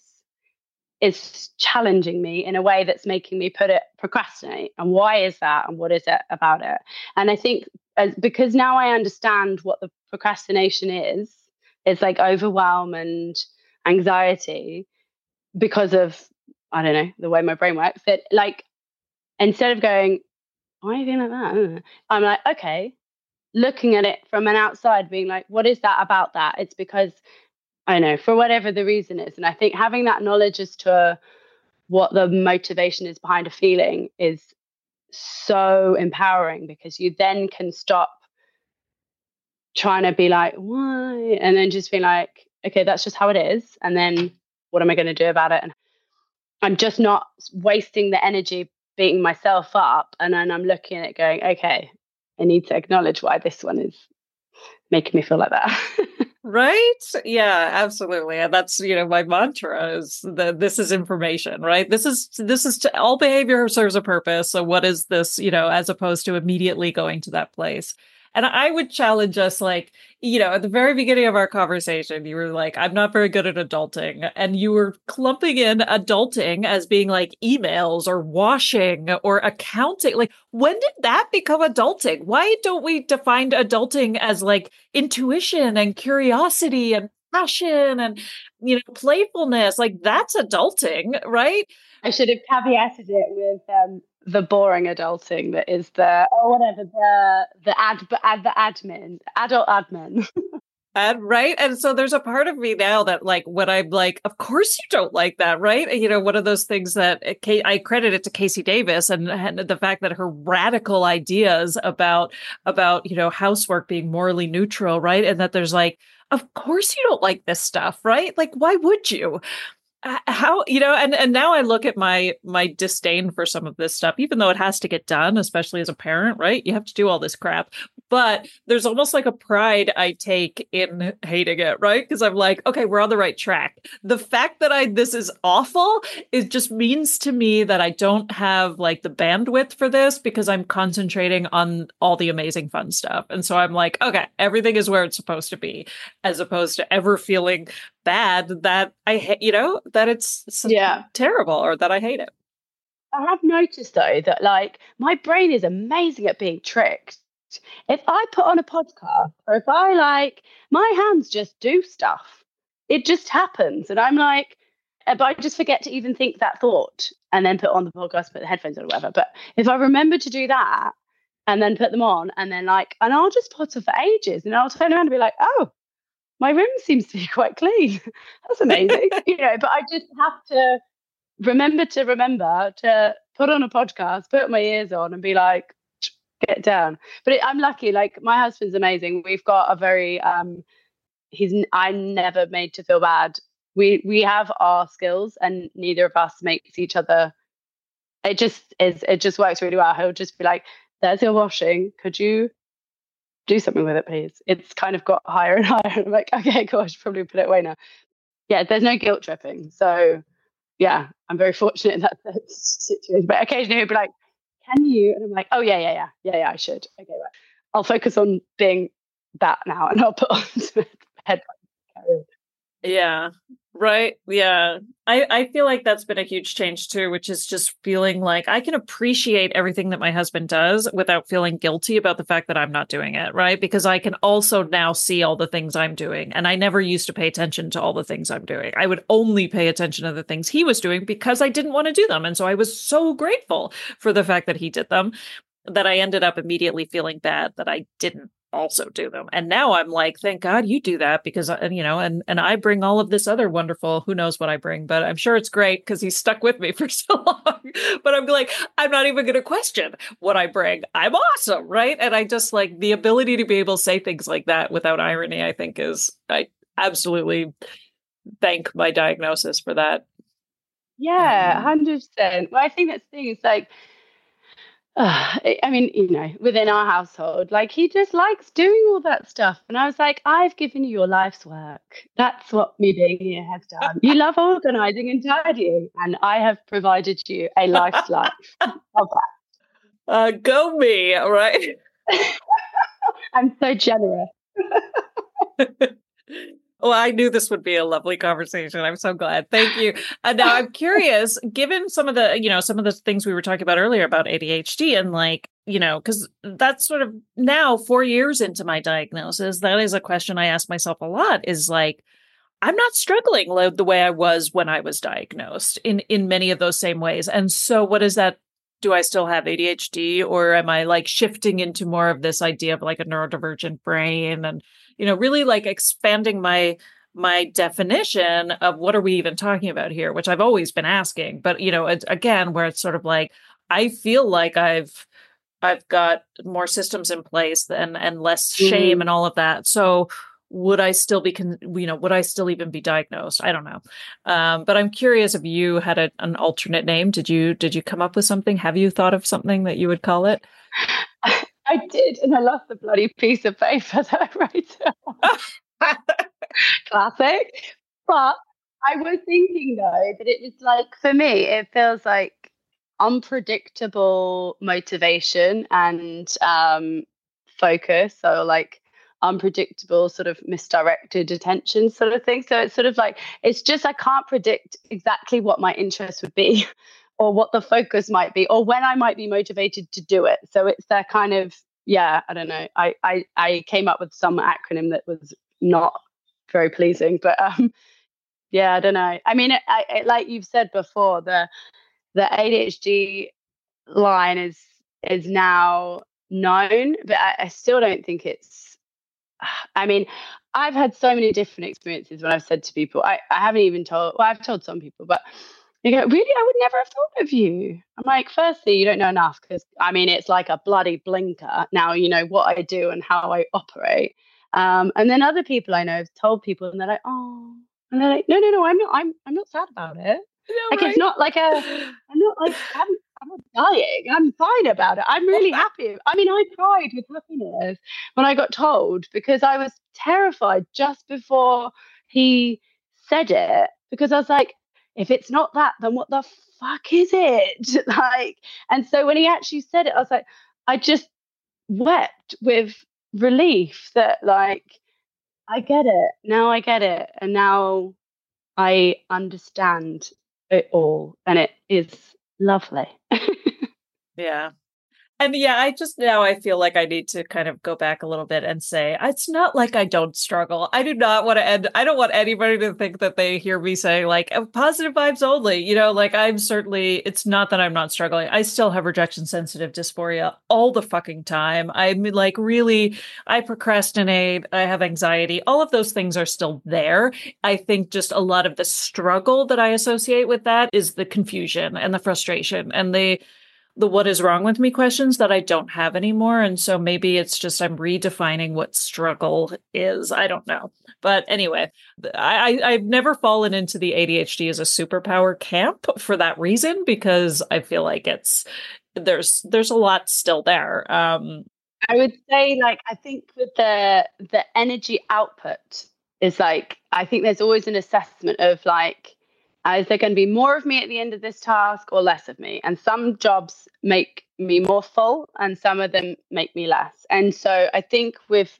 is challenging me in a way that's making me procrastinate. And why is that? And what is it about it? And I think because now I understand what the procrastination is, it's like overwhelm and anxiety because of, I don't know, the way my brain works, that like, instead of going, why are you feeling like that? I'm like, okay, looking at it from an outside, being like, what is that about that? It's because, I don't know, for whatever the reason is. And I think having that knowledge as to what the motivation is behind a feeling is so empowering, because you then can stop trying to be like, why? And then just be like, okay, that's just how it is. And then what am I going to do about it? And I'm just not wasting the energy beating myself up. And then I'm looking at it going, okay, I need to acknowledge why this one is making me feel like that. Right? Yeah, absolutely. And that's, my mantra is that this is information, right? This is all behavior serves a purpose. So what is this, as opposed to immediately going to that place? And I would challenge us, like, at the very beginning of our conversation, you were like, I'm not very good at adulting. And you were clumping in adulting as being like emails or washing or accounting. Like, when did that become adulting? Why don't we define adulting as like intuition and curiosity and passion and, playfulness? Like, that's adulting, right? I should have caveated it with the boring adulting that is the adult admin. Right. And so there's a part of me now that, like, when I'm like, of course you don't like that, right? One of those things that I credit it to Casey Davis and the fact that her radical ideas about housework being morally neutral, right? And that there's like, of course you don't like this stuff, right? Like, why would you? How, and now I look at my disdain for some of this stuff, even though it has to get done, especially as a parent, right? You have to do all this crap, but there's almost like a pride I take in hating it, right? Because I'm like, okay, we're on the right track. The fact that this is awful, it just means to me that I don't have like the bandwidth for this, because I'm concentrating on all the amazing fun stuff. And so I'm like, okay, everything is where it's supposed to be, as opposed to ever feeling bad that I hate, that it's terrible or that I hate it. I have noticed though that like my brain is amazing at being tricked. If I put on a podcast, or if I like, my hands just do stuff. It just happens. And I'm like, but I just forget to even think that thought and then put on the podcast, put the headphones on or whatever. But if I remember to do that and then put them on and then like, and I'll just potter for ages and I'll turn around and be like, oh, my room seems to be quite clean. That's amazing. But I just have to remember to put on a podcast, put my ears on and be like, get down. But I'm lucky, like my husband's amazing. We've got a very, I'm never made to feel bad. We have our skills and neither of us makes each other. It just works really well. He'll just be like, there's your washing. Could you do something with it, please? It's kind of got higher and higher. I'm like, okay, cool, I should probably put it away now. Yeah, there's no guilt tripping. So yeah, I'm very fortunate in that situation. But occasionally he'll be like, can you? And I'm like, oh yeah, I should. Okay, right. I'll focus on being that now and I'll put on some headphones. Yeah. Right. Yeah. I feel like that's been a huge change too, which is just feeling like I can appreciate everything that my husband does without feeling guilty about the fact that I'm not doing it. Right. Because I can also now see all the things I'm doing. And I never used to pay attention to all the things I'm doing. I would only pay attention to the things he was doing because I didn't want to do them. And so I was so grateful for the fact that he did them that I ended up immediately feeling bad that I didn't also do them. And now I'm like, thank God you do that, because, and I bring all of this other wonderful, who knows what I bring, but I'm sure it's great because he's stuck with me for so long. But I'm like, I'm not even going to question what I bring. I'm awesome. Right. And I just like the ability to be able to say things like that without irony, I think I absolutely thank my diagnosis for that. Yeah, 100%. Well, I think that's the thing. It's like, I mean, within our household, like he just likes doing all that stuff. And I was like, I've given you your life's work. That's what me being here has done. You love organizing and tidying, and I have provided you a life's life of that. Go me, right? I'm so generous. Well, I knew this would be a lovely conversation. I'm so glad. Thank you. Now I'm curious, given some of the things we were talking about earlier about ADHD and like, because that's sort of now 4 years into my diagnosis, that is a question I ask myself a lot is like, I'm not struggling the way I was when I was diagnosed in many of those same ways. And so what is that? Do I still have ADHD, or am I like shifting into more of this idea of like a neurodivergent brain and, really like expanding my definition of what are we even talking about here, which I've always been asking. But, again, where it's sort of like, I feel like I've got more systems in place and less shame and all of that. So would I still be, would I still even be diagnosed? I don't know. But I'm curious if you had an alternate name. Did you come up with something? Have you thought of something that you would call it? I did, and I lost the bloody piece of paper that I wrote it on. Classic. But I was thinking, though, that it was like, for me, it feels like unpredictable motivation and focus. So like unpredictable sort of misdirected attention sort of thing. So it's sort of like, it's just, I can't predict exactly what my interest would be or what the focus might be or when I might be motivated to do it. So it's that kind of, I don't know. I came up with some acronym that was not very pleasing, but I don't know. I mean, I like you've said before, the ADHD line is now known, but I still don't think it's, I mean, I've had so many different experiences when I've said to people, I haven't even told, well, I've told some people, but you go, really, I would never have thought of you. I'm like, firstly, you don't know enough because, I mean, it's like a bloody blinker. Now you know what I do and how I operate. And then other people I know have told people and they're like, oh, and they're like, no, I'm not sad about it. Like, right? It's not like I'm not dying. I'm fine about it. I'm really happy. I mean, I cried with happiness when I got told because I was terrified just before he said it because I was like, if it's not that, then what the fuck is it? Like, and so when he actually said it, I was like, I just wept with relief that like, I get it. Now I get it. And now I understand it all. And it is lovely. Yeah. And I feel like I need to kind of go back a little bit and say, it's not like I don't struggle. I don't want anybody to think that they hear me say like positive vibes only, like it's not that I'm not struggling. I still have rejection sensitive dysphoria all the fucking time. I'm like, really, I procrastinate. I have anxiety. All of those things are still there. I think just a lot of the struggle that I associate with that is the confusion and the frustration and the what is wrong with me questions that I don't have anymore. And so maybe it's just I'm redefining what struggle is. I don't know. But anyway, I've never fallen into the ADHD as a superpower camp for that reason, because I feel like there's a lot still there. I would say, like, I think with the energy output is like, I think there's always an assessment of like, is there going to be more of me at the end of this task or less of me? And some jobs make me more full and some of them make me less. And so I think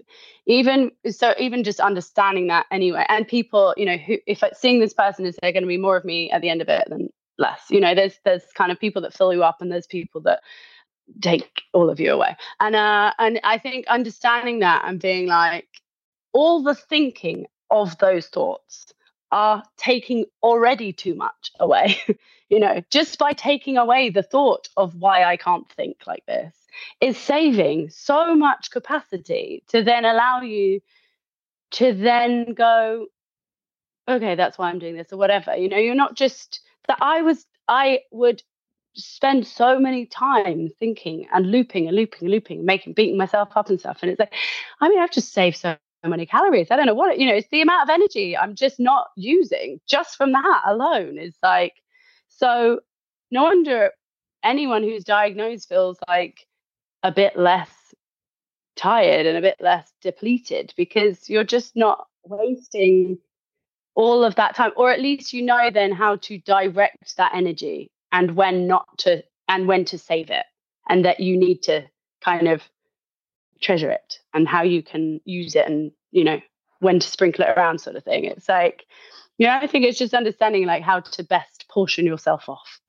even just understanding that anyway, and people, who, if seeing this person, is there going to be more of me at the end of it than less? There's kind of people that fill you up and there's people that take all of you away. And I think understanding that and being like, all the thinking of those thoughts are taking already too much away. Just by taking away the thought of why I can't think like this is saving so much capacity to then allow you to then go, okay, that's why I'm doing this or whatever. You're not just that. I would spend so many time thinking and looping, beating myself up and stuff. And it's like, I mean, I've just saved so many calories. I don't know what it's the amount of energy I'm just not using just from that alone. Is like, so no wonder anyone who's diagnosed feels like a bit less tired and a bit less depleted, because you're just not wasting all of that time, or at least then how to direct that energy and when to save it, and that you need to kind of treasure it and how you can use it and when to sprinkle it around, sort of thing. It's like, I think it's just understanding like how to best portion yourself off.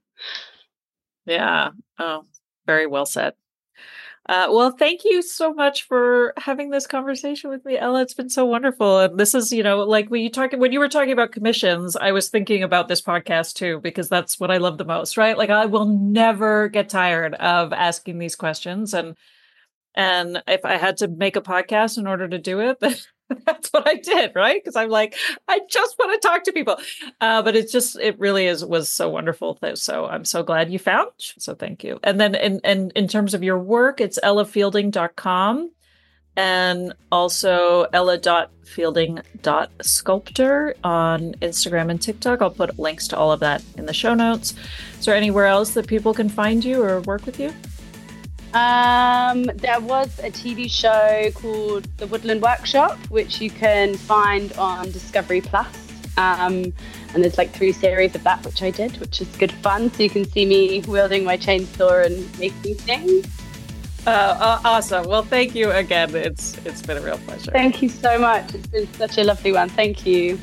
Yeah. Oh, very well said. Well, thank you so much for having this conversation with me, Ella. It's been so wonderful. And this is, like when you were talking about commissions, I was thinking about this podcast too, because that's what I love the most, right? Like, I will never get tired of asking these questions. And if I had to make a podcast in order to do it, That's what I did, right? Because I'm like, I just want to talk to people. But it really was so wonderful. So I'm so glad you found. So thank you. And then in terms of your work, it's ellafielding.com and also ella.fielding.sculptor on Instagram and TikTok. I'll put links to all of that in the show notes. Is there anywhere else that people can find you or work with you? There was a TV show called The Woodland Workshop, which you can find on Discovery Plus. And there's like 3 series of that, which I did, which is good fun. So you can see me wielding my chainsaw and making things. Awesome. Well, thank you again. It's been a real pleasure. Thank you so much. It's been such a lovely one. Thank you.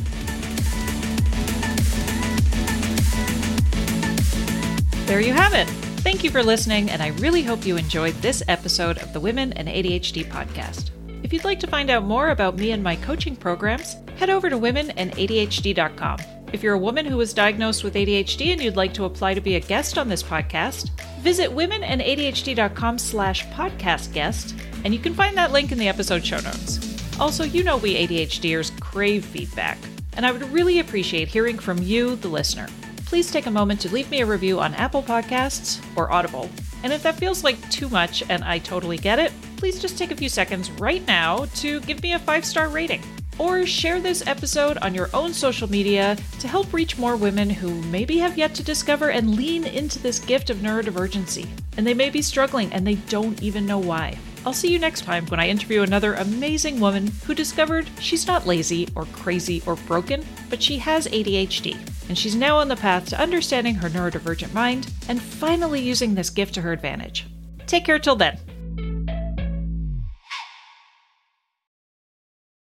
There you have it. Thank you for listening, and I really hope you enjoyed this episode of the Women and ADHD podcast. If you'd like to find out more about me and my coaching programs, head over to womenandadhd.com. If you're a woman who was diagnosed with ADHD and you'd like to apply to be a guest on this podcast, visit womenandadhd.com/podcast guest, and you can find that link in the episode show notes. Also, you know we ADHDers crave feedback, and I would really appreciate hearing from you, the listener. Please take a moment to leave me a review on Apple Podcasts or Audible. And if that feels like too much, and I totally get it, please just take a few seconds right now to give me a 5-star rating. Or share this episode on your own social media to help reach more women who maybe have yet to discover and lean into this gift of neurodivergency. And they may be struggling and they don't even know why. I'll see you next time when I interview another amazing woman who discovered she's not lazy or crazy or broken, but she has ADHD. And she's now on the path to understanding her neurodivergent mind and finally using this gift to her advantage. Take care till then.